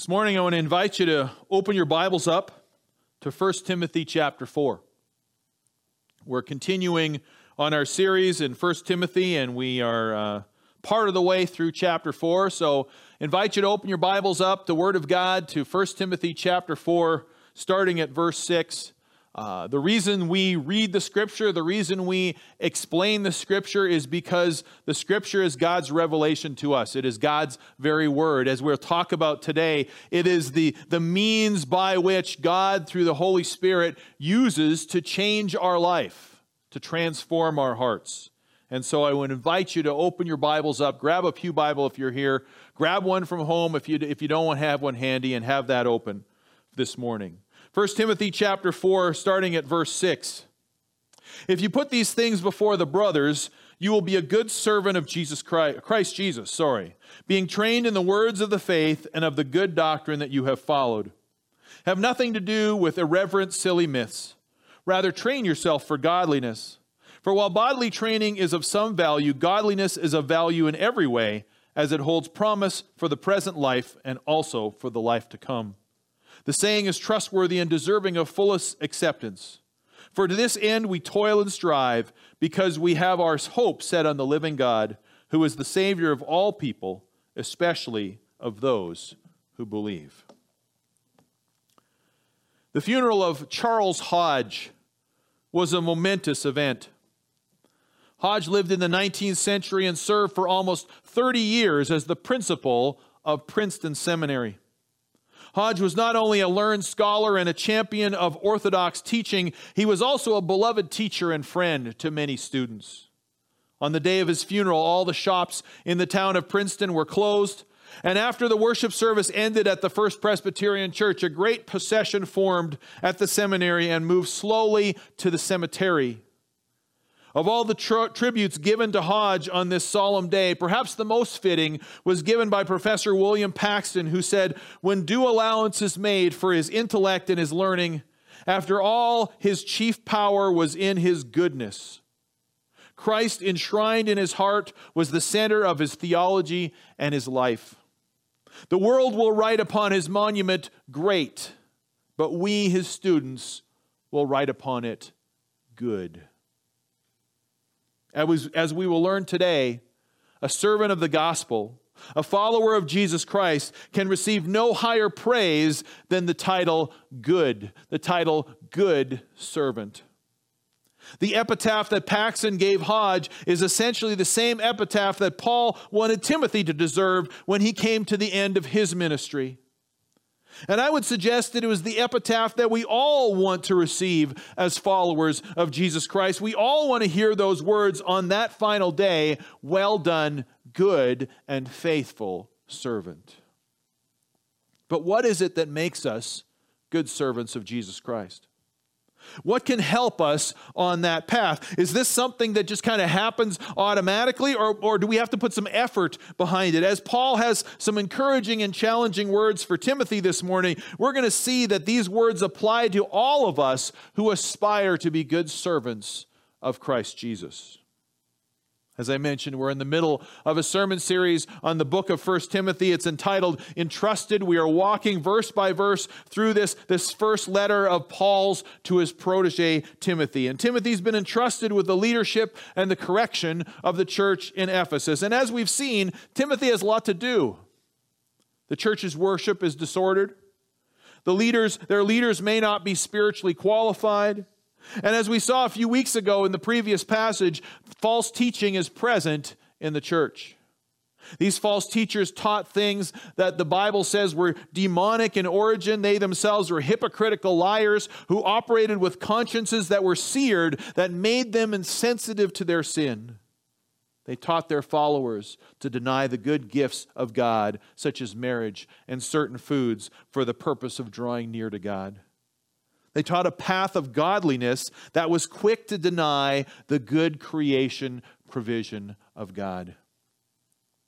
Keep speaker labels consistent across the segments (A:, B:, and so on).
A: This morning I want to invite you to open your Bibles up to 1 Timothy chapter 4. We're continuing on our series in 1 Timothy, and we are part of the way through chapter 4. So I invite you to open your Bibles up, the Word of God, to 1 Timothy chapter 4, starting at verse 6. The reason we read the Scripture, the reason we explain the Scripture is because the Scripture is God's revelation to us. It is God's very Word. As we'll talk about today, it is the means by which God, through the Holy Spirit, uses to change our life, to transform our hearts. And so I would invite you to open your Bibles up, grab a pew Bible if you're here, grab one from home if you don't have one handy, and have that open this morning. 1 Timothy chapter 4, starting at verse 6. If you put these things before the brothers, you will be a good servant of Christ Jesus, being trained in the words of the faith and of the good doctrine that you have followed. Have nothing to do with irreverent, silly myths. Rather, train yourself for godliness. For while bodily training is of some value, godliness is of value in every way, as it holds promise for the present life and also for the life to come. The saying is trustworthy and deserving of fullest acceptance. For to this end we toil and strive, because we have our hope set on the living God, who is the Savior of all people, especially of those who believe. The funeral of Charles Hodge was a momentous event. Hodge lived in the 19th century and served for almost 30 years as the principal of Princeton Seminary. Hodge was not only a learned scholar and a champion of orthodox teaching, he was also a beloved teacher and friend to many students. On the day of his funeral, all the shops in the town of Princeton were closed, and after the worship service ended at the First Presbyterian Church, a great procession formed at the seminary and moved slowly to the cemetery. Of all the tributes given to Hodge on this solemn day, perhaps the most fitting was given by Professor William Paxton, who said, "When due allowance is made for his intellect and his learning, after all, his chief power was in his goodness. Christ enshrined in his heart was the center of his theology and his life. The world will write upon his monument, great, but we, his students, will write upon it, good." As we will learn today, a servant of the gospel, a follower of Jesus Christ, can receive no higher praise than the title good servant. The epitaph that Paxton gave Hodge is essentially the same epitaph that Paul wanted Timothy to deserve when he came to the end of his ministry. And I would suggest that it was the epitaph that we all want to receive as followers of Jesus Christ. We all want to hear those words on that final day, "Well done, good and faithful servant." But what is it that makes us good servants of Jesus Christ? What can help us on that path? Is this something that just kind of happens automatically, or do we have to put some effort behind it? As Paul has some encouraging and challenging words for Timothy this morning, we're going to see that these words apply to all of us who aspire to be good servants of Christ Jesus. As I mentioned, we're in the middle of a sermon series on the book of 1 Timothy. It's entitled Entrusted. We are walking verse by verse through this first letter of Paul's to his protege, Timothy. And Timothy's been entrusted with the leadership and the correction of the church in Ephesus. And as we've seen, Timothy has a lot to do. The church's worship is disordered. Their leaders may not be spiritually qualified. And as we saw a few weeks ago in the previous passage, false teaching is present in the church. These false teachers taught things that the Bible says were demonic in origin. They themselves were hypocritical liars who operated with consciences that were seared, that made them insensitive to their sin. They taught their followers to deny the good gifts of God, such as marriage and certain foods, for the purpose of drawing near to God. They taught a path of godliness that was quick to deny the good creation provision of God.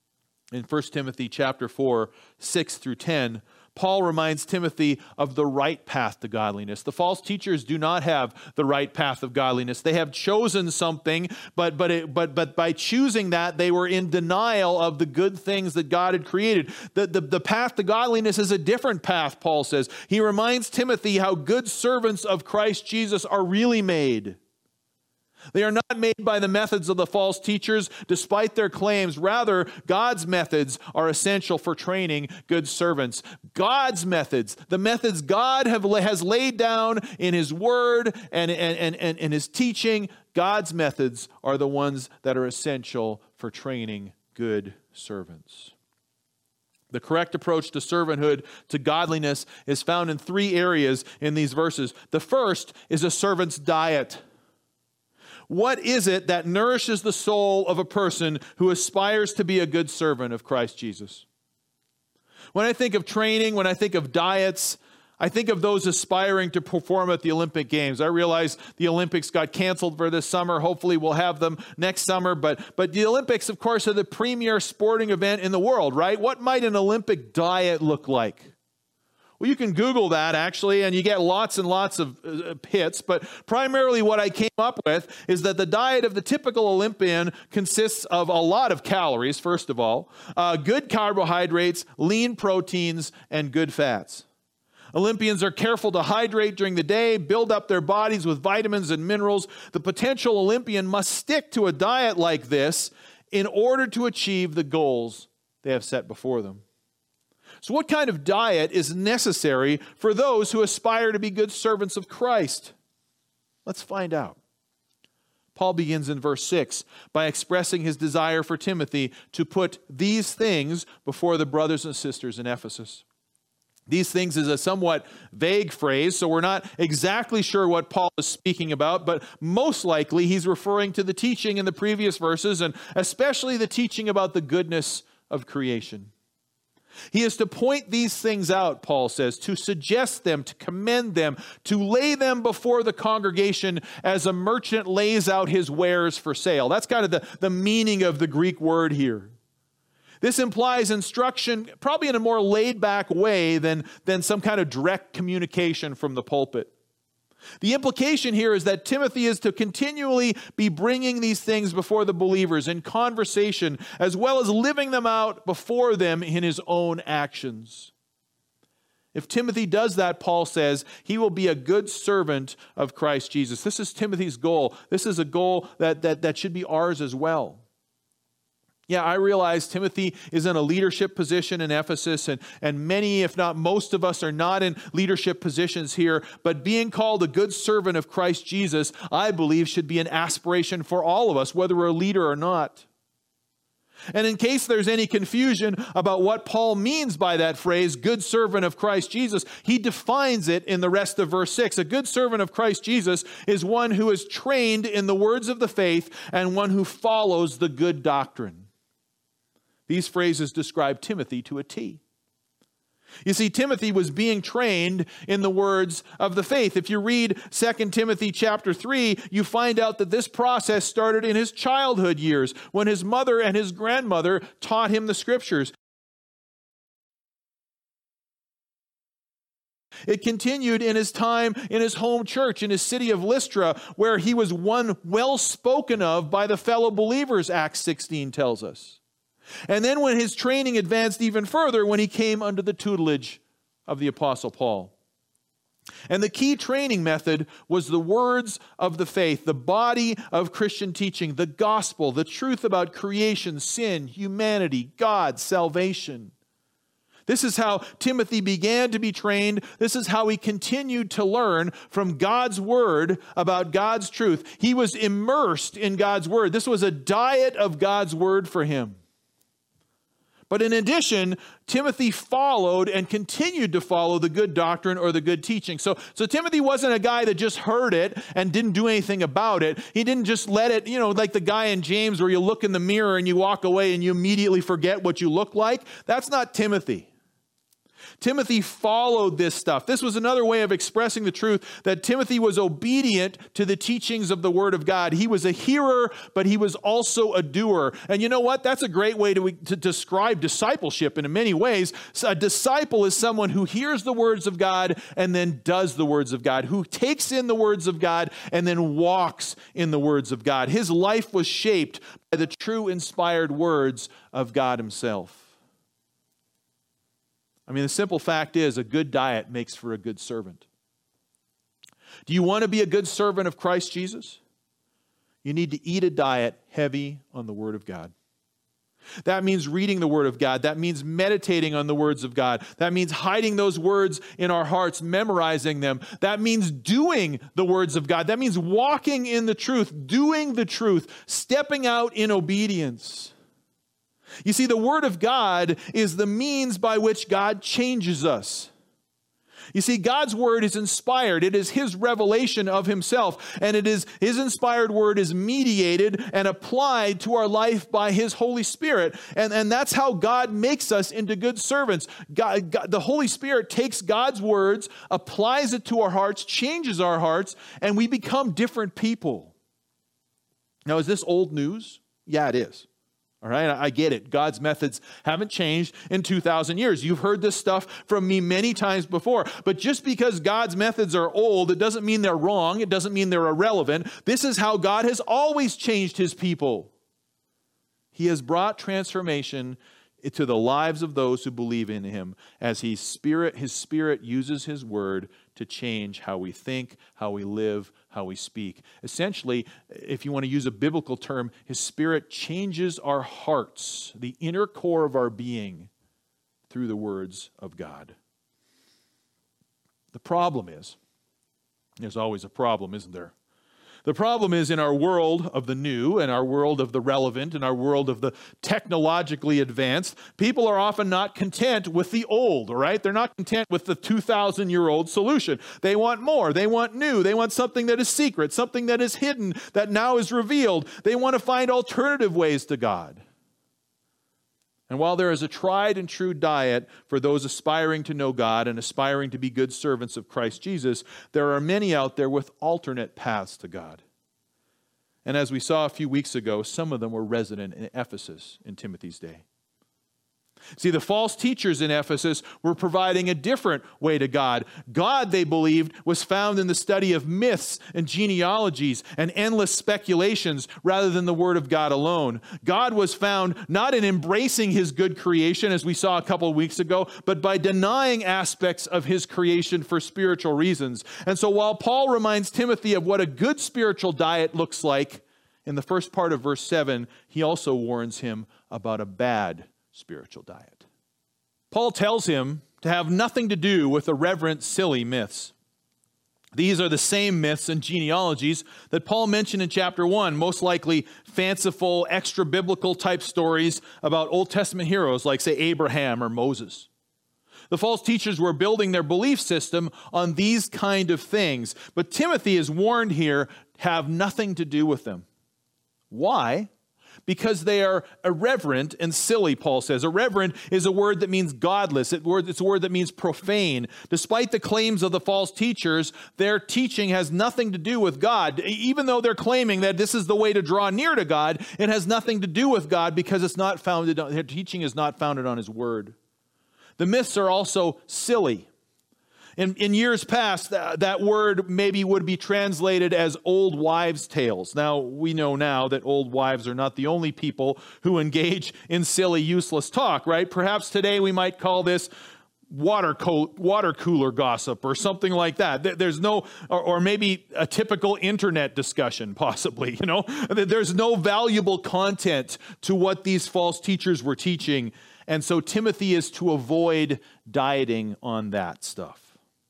A: In 1 Timothy chapter 4, 6 through 10, Paul reminds Timothy of the right path to godliness. The false teachers do not have the right path of godliness. They have chosen something, but by choosing that, they were in denial of the good things that God had created. The path to godliness is a different path, Paul says. He reminds Timothy how good servants of Christ Jesus are really made. They are not made by the methods of the false teachers, despite their claims. Rather, God's methods are essential for training good servants. God's methods, the methods God has laid down in His Word and His teaching, God's methods are the ones that are essential for training good servants. The correct approach to servanthood, to godliness, is found in three areas in these verses. The first is a servant's diet. What is it that nourishes the soul of a person who aspires to be a good servant of Christ Jesus? When I think of training, when I think of diets, I think of those aspiring to perform at the Olympic Games. I realize the Olympics got canceled for this summer. Hopefully we'll have them next summer. But the Olympics, of course, are the premier sporting event in the world, right? What might an Olympic diet look like? Well, you can Google that, actually, and you get lots and lots of hits. But primarily what I came up with is that the diet of the typical Olympian consists of a lot of calories, first of all, good carbohydrates, lean proteins, and good fats. Olympians are careful to hydrate during the day, build up their bodies with vitamins and minerals. The potential Olympian must stick to a diet like this in order to achieve the goals they have set before them. So what kind of diet is necessary for those who aspire to be good servants of Christ? Let's find out. Paul begins in verse 6 by expressing his desire for Timothy to put these things before the brothers and sisters in Ephesus. These things is a somewhat vague phrase, so we're not exactly sure what Paul is speaking about, but most likely he's referring to the teaching in the previous verses, and especially the teaching about the goodness of creation. He is to point these things out, Paul says, to suggest them, to commend them, to lay them before the congregation as a merchant lays out his wares for sale. That's kind of the meaning of the Greek word here. This implies instruction probably in a more laid-back way than some kind of direct communication from the pulpit. The implication here is that Timothy is to continually be bringing these things before the believers in conversation, as well as living them out before them in his own actions. If Timothy does that, Paul says, he will be a good servant of Christ Jesus. This is Timothy's goal. This is a goal that should be ours as well. Yeah, I realize Timothy is in a leadership position in Ephesus, and many, if not most of us, are not in leadership positions here. But being called a good servant of Christ Jesus, I believe, should be an aspiration for all of us, whether we're a leader or not. And in case there's any confusion about what Paul means by that phrase, good servant of Christ Jesus, he defines it in the rest of verse 6. A good servant of Christ Jesus is one who is trained in the words of the faith and one who follows the good doctrine. These phrases describe Timothy to a T. You see, Timothy was being trained in the words of the faith. If you read 2 Timothy chapter 3, you find out that this process started in his childhood years when his mother and his grandmother taught him the scriptures. It continued in his time in his home church, in his city of Lystra, where he was one well spoken of by the fellow believers, Acts 16 tells us. And then when his training advanced even further, when he came under the tutelage of the Apostle Paul. And the key training method was the words of the faith, the body of Christian teaching, the gospel, the truth about creation, sin, humanity, God, salvation. This is how Timothy began to be trained. This is how he continued to learn from God's word about God's truth. He was immersed in God's word. This was a diet of God's word for him. But in addition, Timothy followed and continued to follow the good doctrine or the good teaching. So Timothy wasn't a guy that just heard it and didn't do anything about it. He didn't just let it, like the guy in James where you look in the mirror and you walk away and you immediately forget what you look like. That's not Timothy. Timothy followed this stuff. This was another way of expressing the truth that Timothy was obedient to the teachings of the Word of God. He was a hearer, but he was also a doer. And you know what? That's a great way to describe discipleship in many ways. So a disciple is someone who hears the words of God and then does the words of God, who takes in the words of God and then walks in the words of God. His life was shaped by the true inspired words of God himself. I mean, the simple fact is, a good diet makes for a good servant. Do you want to be a good servant of Christ Jesus? You need to eat a diet heavy on the Word of God. That means reading the Word of God. That means meditating on the words of God. That means hiding those words in our hearts, memorizing them. That means doing the words of God. That means walking in the truth, doing the truth, stepping out in obedience. You see, the Word of God is the means by which God changes us. You see, God's Word is inspired. It is His revelation of Himself, and it is His inspired Word is mediated and applied to our life by His Holy Spirit. And that's how God makes us into good servants. God, the Holy Spirit takes God's words, applies it to our hearts, changes our hearts, and we become different people. Now, is this old news? Yeah, it is. All right, I get it. God's methods haven't changed in 2,000 years. You've heard this stuff from me many times before. But just because God's methods are old, it doesn't mean they're wrong. It doesn't mean they're irrelevant. This is how God has always changed His people. He has brought transformation to the lives of those who believe in Him as His Spirit uses His Word to change how we think, how we live, how we speak. Essentially, if you want to use a biblical term, His Spirit changes our hearts, the inner core of our being, through the words of God. The problem is, there's always a problem, isn't there? The problem is, in our world of the new and our world of the relevant and our world of the technologically advanced, people are often not content with the old, right? They're not content with the 2,000-year-old solution. They want more. They want new. They want something that is secret, something that is hidden, that now is revealed. They want to find alternative ways to God. And while there is a tried and true diet for those aspiring to know God and aspiring to be good servants of Christ Jesus, there are many out there with alternate paths to God. And as we saw a few weeks ago, some of them were resident in Ephesus in Timothy's day. See, the false teachers in Ephesus were providing a different way to God. God, they believed, was found in the study of myths and genealogies and endless speculations rather than the Word of God alone. God was found not in embracing His good creation, as we saw a couple of weeks ago, but by denying aspects of His creation for spiritual reasons. And so while Paul reminds Timothy of what a good spiritual diet looks like, in the first part of verse 7, he also warns him about a bad spiritual diet. Paul tells him to have nothing to do with irreverent, silly myths. These are the same myths and genealogies that Paul mentioned in chapter 1, most likely fanciful, extra-biblical type stories about Old Testament heroes like, say, Abraham or Moses. The false teachers were building their belief system on these kind of things, but Timothy is warned here, have nothing to do with them. Why? Because they are irreverent and silly, Paul says. Irreverent is a word that means godless. It's a word that means profane. Despite the claims of the false teachers, their teaching has nothing to do with God. Even though they're claiming that this is the way to draw near to God, it has nothing to do with God because their teaching is not founded on His Word. The myths are also silly. In years past, that word maybe would be translated as old wives' tales. Now, we know now that old wives are not the only people who engage in silly, useless talk, right? Perhaps today we might call this water cooler gossip or something like that. There's no, or maybe a typical internet discussion, possibly, There's no valuable content to what these false teachers were teaching. And so Timothy is to avoid dieting on that stuff.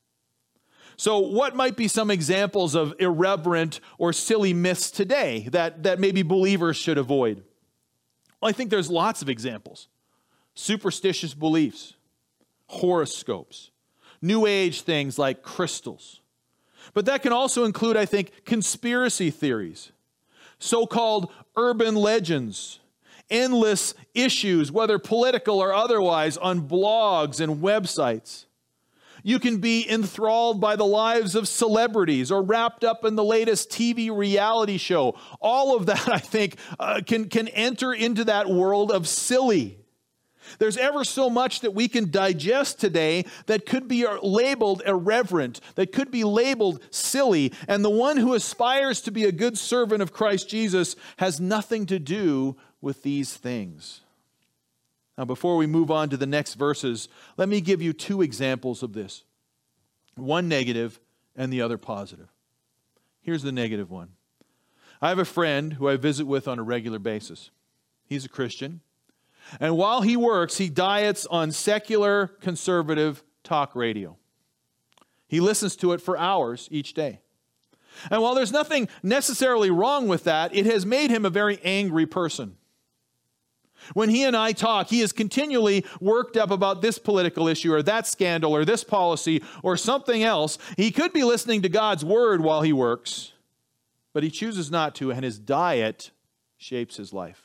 A: So what might be some examples of irreverent or silly myths today that maybe believers should avoid? Well, I think there's lots of examples. Superstitious beliefs, horoscopes, New Age things like crystals. But that can also include, I think, conspiracy theories, so-called urban legends, endless issues, whether political or otherwise, on blogs and websites. You can be enthralled by the lives of celebrities or wrapped up in the latest TV reality show. All of that, I think, can enter into that world of silly. There's ever so much that we can digest today that could be labeled irreverent, that could be labeled silly. And the one who aspires to be a good servant of Christ Jesus has nothing to do with these things. Now, before we move on to the next verses, let me give you two examples of this. One negative and the other positive. Here's the negative one. I have a friend who I visit with on a regular basis. He's a Christian. And while he works, he diets on secular conservative talk radio. He listens to it for hours each day. And while there's nothing necessarily wrong with that, it has made him a very angry person. When he and I talk, he is continually worked up about this political issue or that scandal or this policy or something else. He could be listening to God's word while he works, but he chooses not to, and his diet shapes his life.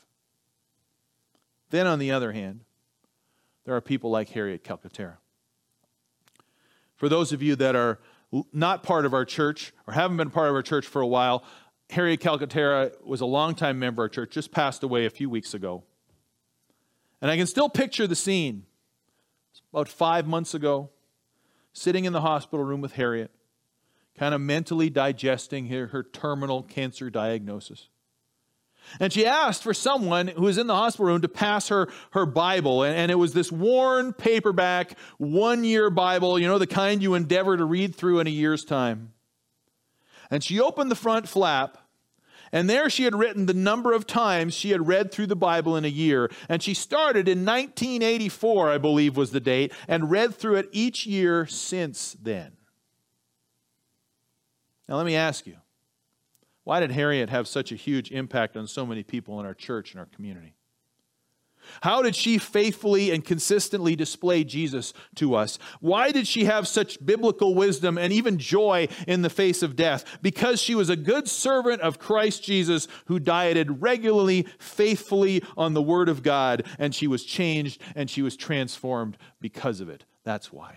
A: Then, on the other hand, there are people like Harriet Calcaterra. For those of you that are not part of our church or haven't been part of our church for a while, Harriet Calcaterra was a longtime member of our church, just passed away a few weeks ago. And I can still picture the scene. About 5 months ago, sitting in the hospital room with Harriet, kind of mentally digesting her terminal cancer diagnosis. And she asked for someone who was in the hospital room to pass her Bible. And it was this worn paperback, one-year Bible, the kind you endeavor to read through in a year's time. And she opened the front flap, and there she had written the number of times she had read through the Bible in a year. And she started in 1984, I believe was the date, and read through it each year since then. Now let me ask you, why did Harriet have such a huge impact on so many people in our church and our community? How did she faithfully and consistently display Jesus to us? Why did she have such biblical wisdom and even joy in the face of death? Because she was a good servant of Christ Jesus who dieted regularly, faithfully on the Word of God, and she was changed and she was transformed because of it. That's why.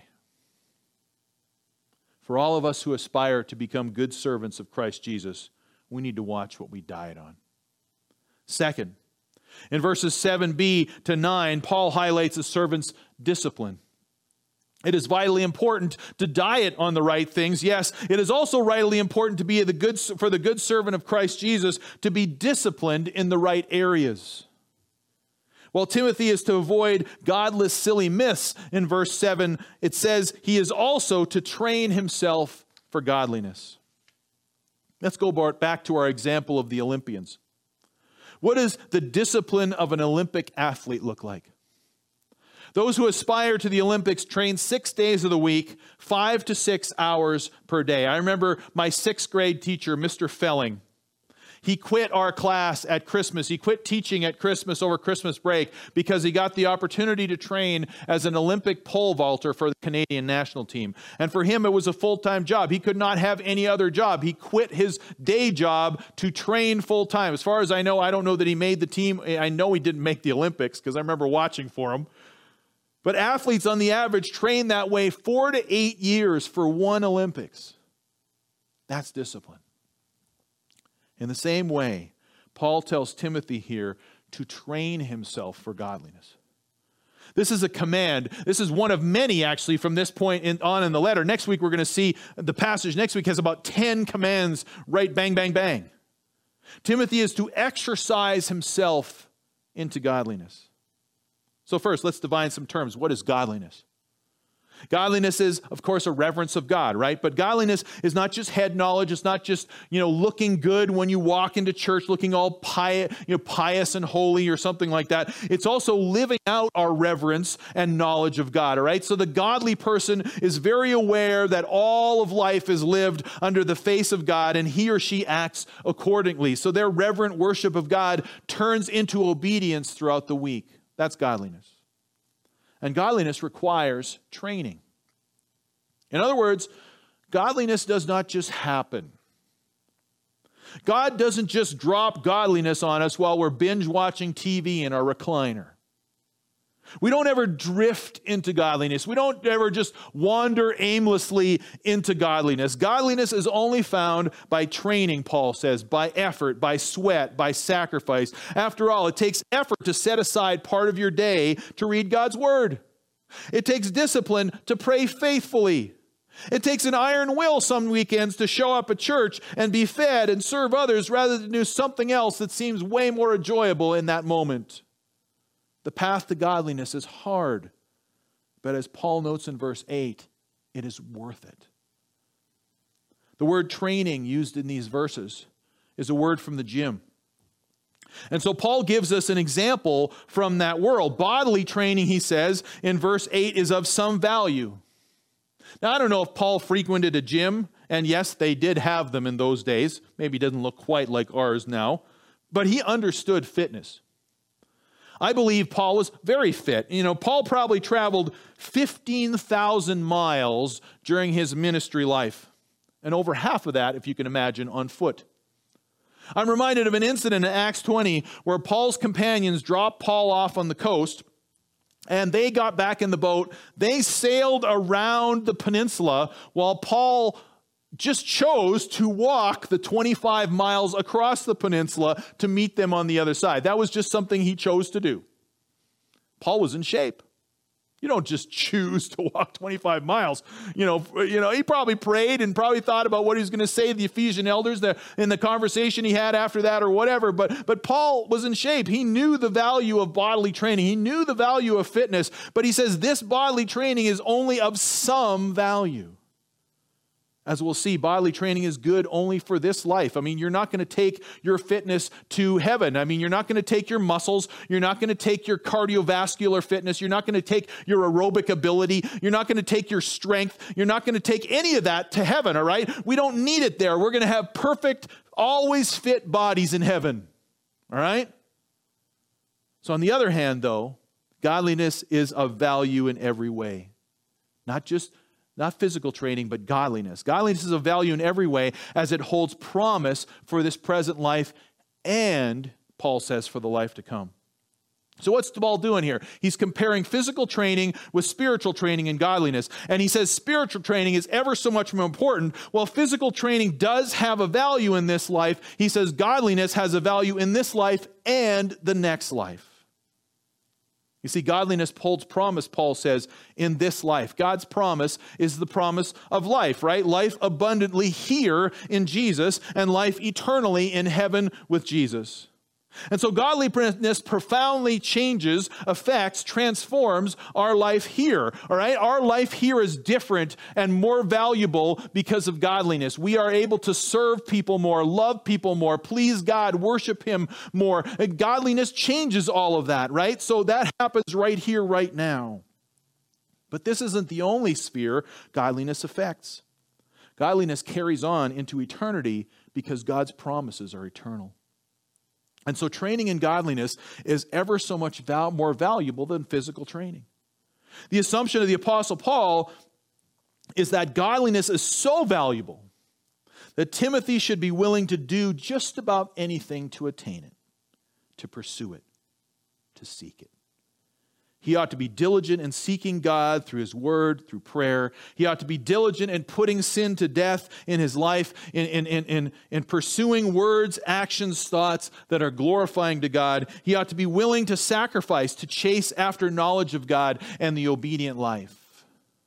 A: For all of us who aspire to become good servants of Christ Jesus, we need to watch what we diet on. Second, in verses 7b to 9, Paul highlights a servant's discipline. It is vitally important to diet on the right things. Yes, it is also vitally important to be for the good servant of Christ Jesus to be disciplined in the right areas. While Timothy is to avoid godless, silly myths, in verse 7, it says he is also to train himself for godliness. Let's go back to our example of the Olympians. What does the discipline of an Olympic athlete look like? Those who aspire to the Olympics train 6 days of the week, 5 to 6 hours per day. I remember my 6th grade teacher, Mr. Felling. He quit our class at Christmas. He quit teaching at Christmas over Christmas break because he got the opportunity to train as an Olympic pole vaulter for the Canadian national team. And for him, it was a full-time job. He could not have any other job. He quit his day job to train full-time. As far as I know, I don't know that he made the team. I know he didn't make the Olympics because I remember watching for him. But athletes on the average train that way 4 to 8 years for one Olympics. That's discipline. In the same way, Paul tells Timothy here to train himself for godliness. This is a command. This is one of many, actually, from this point on in the letter. Next week, we're going to see the passage. Next week has about 10 commands, right, bang, bang, bang. Timothy is to exercise himself into godliness. So first, let's define some terms. What is godliness? Godliness is, of course, a reverence of God, right? But godliness is not just head knowledge. It's not just, looking good when you walk into church, looking all pious and holy or something like that. It's also living out our reverence and knowledge of God, all right? So the godly person is very aware that all of life is lived under the face of God, and he or she acts accordingly. So their reverent worship of God turns into obedience throughout the week. That's godliness. And godliness requires training. In other words, godliness does not just happen. God doesn't just drop godliness on us while we're binge watching TV in our recliner. We don't ever drift into godliness. We don't ever just wander aimlessly into godliness. Godliness is only found by training, Paul says, by effort, by sweat, by sacrifice. After all, it takes effort to set aside part of your day to read God's word. It takes discipline to pray faithfully. It takes an iron will some weekends to show up at church and be fed and serve others rather than do something else that seems way more enjoyable in that moment. The path to godliness is hard, but as Paul notes in verse 8, it is worth it. The word training used in these verses is a word from the gym. And so Paul gives us an example from that world. Bodily training, he says, in verse 8 is of some value. Now, I don't know if Paul frequented a gym, and yes, they did have them in those days. Maybe it doesn't look quite like ours now, but he understood fitness. I believe Paul was very fit. Paul probably traveled 15,000 miles during his ministry life, and over half of that, if you can imagine, on foot. I'm reminded of an incident in Acts 20 where Paul's companions dropped Paul off on the coast, and they got back in the boat. They sailed around the peninsula while Paul just chose to walk the 25 miles across the peninsula to meet them on the other side. That was just something he chose to do. Paul was in shape. You don't just choose to walk 25 miles. He probably prayed and probably thought about what he was going to say to the Ephesian elders in the conversation he had after that or whatever. But Paul was in shape. He knew the value of bodily training. He knew the value of fitness. But he says this bodily training is only of some value. As we'll see, bodily training is good only for this life. You're not going to take your fitness to heaven. You're not going to take your muscles. You're not going to take your cardiovascular fitness. You're not going to take your aerobic ability. You're not going to take your strength. You're not going to take any of that to heaven, all right? We don't need it there. We're going to have perfect, always fit bodies in heaven, all right? So on the other hand, though, godliness is of value in every way. Not physical training, but godliness. Godliness is of value in every way as it holds promise for this present life and, Paul says, for the life to come. So what's Paul doing here? He's comparing physical training with spiritual training and godliness. And he says spiritual training is ever so much more important. While physical training does have a value in this life, he says godliness has a value in this life and the next life. You see, godliness holds promise, Paul says, in this life. God's promise is the promise of life, right? Life abundantly here in Jesus and life eternally in heaven with Jesus. And so godliness profoundly changes, affects, transforms our life here, all right? Our life here is different and more valuable because of godliness. We are able to serve people more, love people more, please God, worship Him more. And godliness changes all of that, right? So that happens right here, right now. But this isn't the only sphere godliness affects. Godliness carries on into eternity because God's promises are eternal. And so training in godliness is ever so much more valuable than physical training. The assumption of the Apostle Paul is that godliness is so valuable that Timothy should be willing to do just about anything to attain it, to pursue it, to seek it. He ought to be diligent in seeking God through His Word, through prayer. He ought to be diligent in putting sin to death in his life, in pursuing words, actions, thoughts that are glorifying to God. He ought to be willing to sacrifice, to chase after knowledge of God and the obedient life.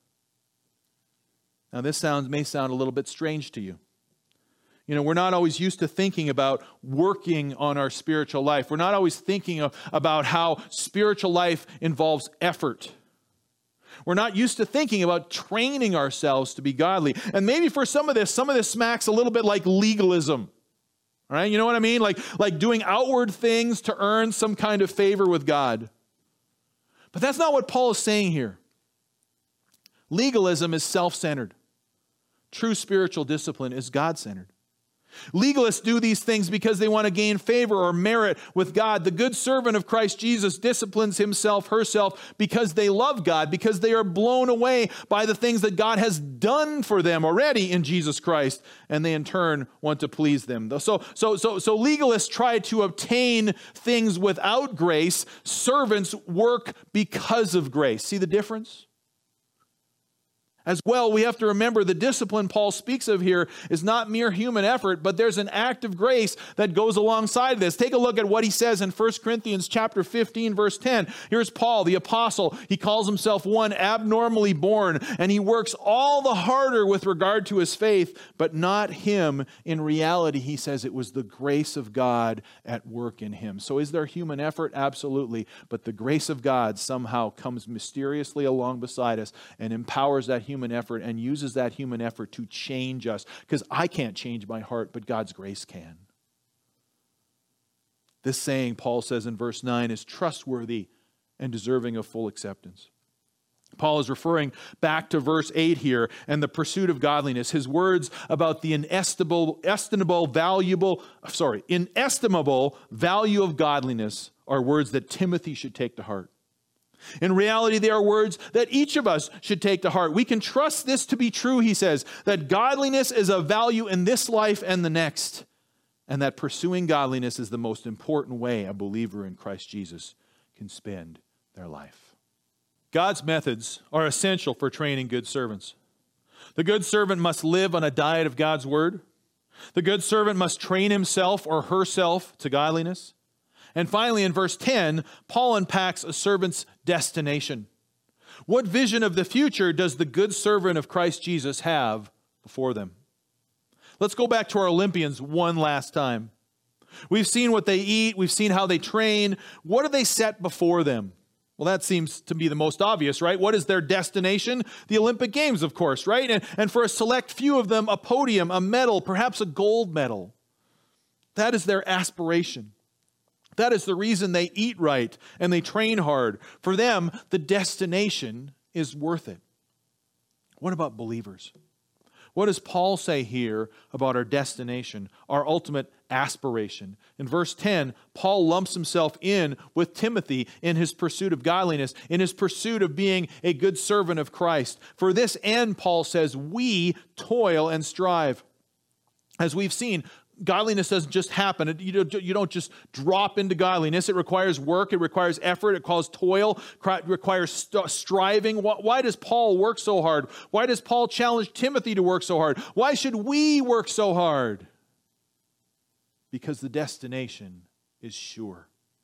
A: Now, this may sound a little bit strange to you. We're not always used to thinking about working on our spiritual life. We're not always thinking about how spiritual life involves effort. We're not used to thinking about training ourselves to be godly. And maybe for some of this smacks a little bit like legalism. All right, you know what I mean? Like doing outward things to earn some kind of favor with God. But that's not what Paul is saying here. Legalism is self-centered. True spiritual discipline is God-centered. Legalists do these things because they want to gain favor or merit with God. The good servant of Christ Jesus disciplines himself, herself, because they love God, because they are blown away by the things that God has done for them already in Jesus Christ, and they in turn want to please them. So legalists try to obtain things without grace. Servants work because of grace. See the difference? As well, we have to remember the discipline Paul speaks of here is not mere human effort, but there's an act of grace that goes alongside this. Take a look at what he says in 1 Corinthians chapter 15, verse 10. Here's Paul, the apostle. He calls himself one abnormally born, and he works all the harder with regard to his faith, but not him. In reality, he says it was the grace of God at work in him. So is there human effort? Absolutely. But the grace of God somehow comes mysteriously along beside us and empowers that human effort and uses that human effort to change us, because I can't change my heart, but God's grace can. This saying, Paul says in verse 9, is trustworthy and deserving of full acceptance. Paul is referring back to verse 8 here and the pursuit of godliness. His words about the inestimable value of godliness are words that Timothy should take to heart. In reality, they are words that each of us should take to heart. We can trust this to be true, he says, that godliness is of value in this life and the next, and that pursuing godliness is the most important way a believer in Christ Jesus can spend their life. God's methods are essential for training good servants. The good servant must live on a diet of God's word. The good servant must train himself or herself to godliness. And finally, in verse 10, Paul unpacks a servant's destination. What vision of the future does the good servant of Christ Jesus have before them? Let's go back to our Olympians one last time. We've seen what they eat. We've seen how they train. What do they set before them? Well, that seems to be the most obvious, right? What is their destination? The Olympic Games, of course, right? And for a select few of them, a podium, a medal, perhaps a gold medal. That is their aspiration. That is the reason they eat right and they train hard. For them, the destination is worth it. What about believers? What does Paul say here about our destination, our ultimate aspiration? In verse 10, Paul lumps himself in with Timothy in his pursuit of godliness, in his pursuit of being a good servant of Christ. For this end, Paul says, we toil and strive. As we've seen, godliness doesn't just happen. You don't just drop into godliness. It requires work. It requires effort. It calls toil. It requires striving. Why does Paul work so hard? Why does Paul challenge Timothy to work so hard? Why should we work so hard? Because the destination is sure.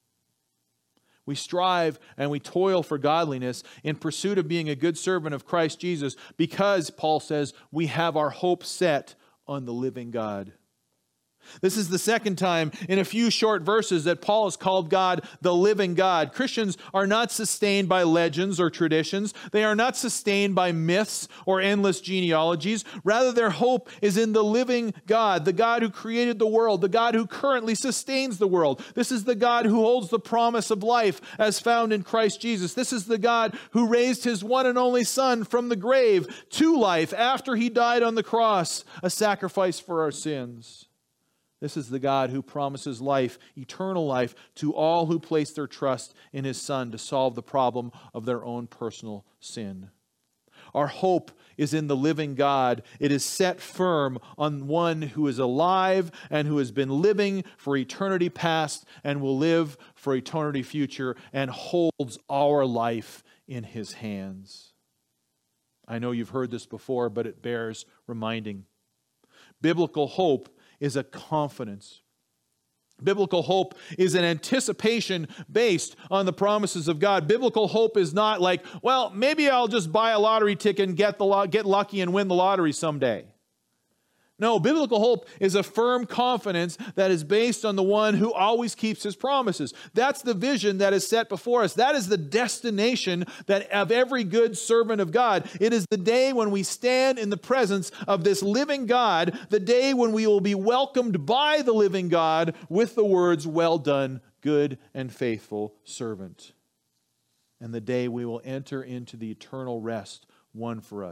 A: We strive and we toil for godliness in pursuit of being a good servant of Christ Jesus because, Paul says, we have our hope set on the living God. This is the second time in a few short verses that Paul has called God the living God. Christians are not sustained by legends or traditions. They are not sustained by myths or endless genealogies. Rather, their hope is in the living God, the God who created the world, the God who currently sustains the world. This is the God who holds the promise of life as found in Christ Jesus. This is the God who raised his one and only Son from the grave to life after he died on the cross, a sacrifice for our sins. This is the God who promises life, eternal life, to all who place their trust in his Son to solve the problem of their own personal sin. Our hope is in the living God. It is set firm on one who is alive and who has been living for eternity past and will live for eternity future and holds our life in his hands. I know you've heard this before, but it bears reminding. Biblical hope is a confidence. Biblical hope is an anticipation based on the promises of God. Biblical hope is not like, well, maybe I'll just buy a lottery ticket and get lucky and win the lottery someday. No, biblical hope is a firm confidence that is based on the one who always keeps his promises. That's the vision that is set before us. That is the destination that of every good servant of God. It is the day when we stand in the presence of this living God, the day when we will be welcomed by the living God with the words, "Well done, good and faithful servant." And the day we will enter into the eternal rest won for us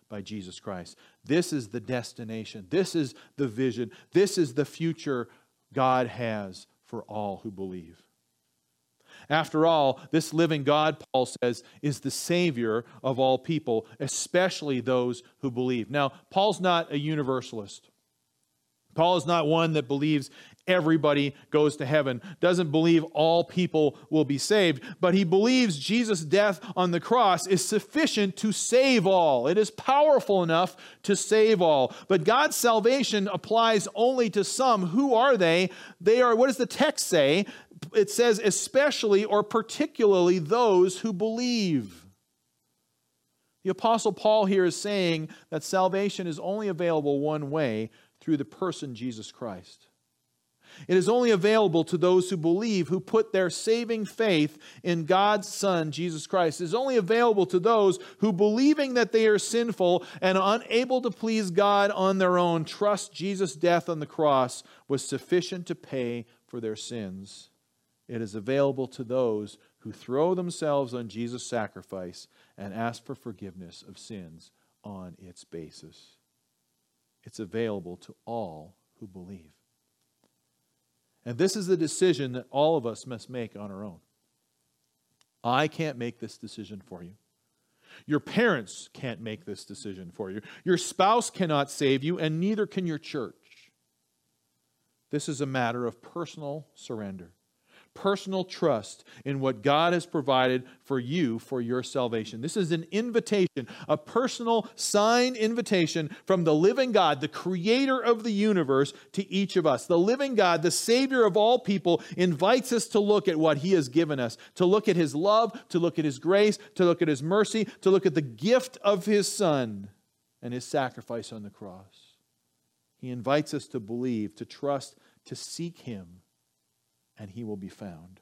A: by Jesus Christ. This is the destination. This is the vision. This is the future God has for all who believe. After all, this living God, Paul says, is the Savior of all people, especially those who believe. Now, Paul's not a universalist. Paul is not one that believes everybody goes to heaven, doesn't believe all people will be saved, but he believes Jesus' death on the cross is sufficient to save all. It is powerful enough to save all. But God's salvation applies only to some. Who are they? They are, what does the text say? It says, especially or particularly those who believe. The Apostle Paul here is saying that salvation is only available one way, through the person Jesus Christ. It is only available to those who believe, who put their saving faith in God's Son, Jesus Christ. It is only available to those who, believing that they are sinful and unable to please God on their own, trust Jesus' death on the cross was sufficient to pay for their sins. It is available to those who throw themselves on Jesus' sacrifice and ask for forgiveness of sins on its basis. It's available to all who believe. And this is the decision that all of us must make on our own. I can't make this decision for you. Your parents can't make this decision for you. Your spouse cannot save you, and neither can your church. This is a matter of personal surrender, personal trust in what God has provided for you for your salvation. This is an invitation, a personal signed invitation from the living God, the creator of the universe, to each of us. The living God, the Savior of all people, invites us to look at what He has given us, to look at His love, to look at His grace, to look at His mercy, to look at the gift of His Son and His sacrifice on the cross. He invites us to believe, to trust, to seek Him, and He will be found.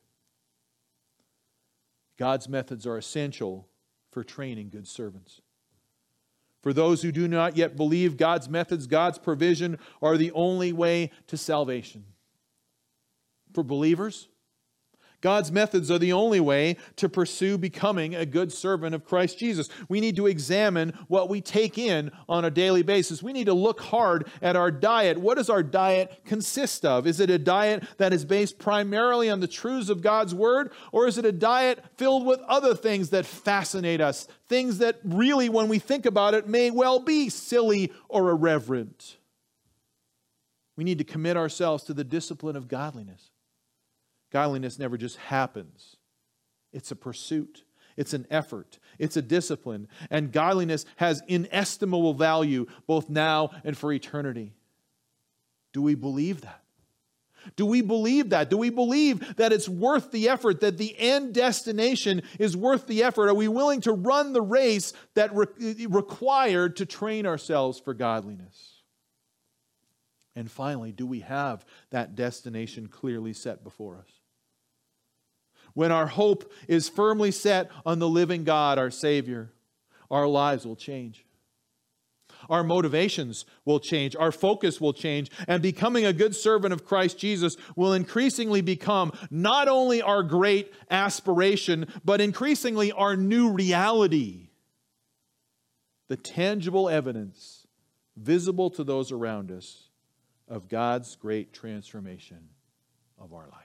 A: God's methods are essential for training good servants. For those who do not yet believe, God's methods, God's provision are the only way to salvation. For believers, God's methods are the only way to pursue becoming a good servant of Christ Jesus. We need to examine what we take in on a daily basis. We need to look hard at our diet. What does our diet consist of? Is it a diet that is based primarily on the truths of God's Word? Or is it a diet filled with other things that fascinate us? Things that really, when we think about it, may well be silly or irreverent. We need to commit ourselves to the discipline of godliness. Godliness never just happens. It's a pursuit. It's an effort. It's a discipline. And godliness has inestimable value both now and for eternity. Do we believe that? Do we believe that? Do we believe that it's worth the effort, that the end destination is worth the effort? Are we willing to run the race that required to train ourselves for godliness? And finally, do we have that destination clearly set before us? When our hope is firmly set on the living God, our Savior, our lives will change. Our motivations will change. Our focus will change. And becoming a good servant of Christ Jesus will increasingly become not only our great aspiration, but increasingly our new reality. The tangible evidence visible to those around us of God's great transformation of our life.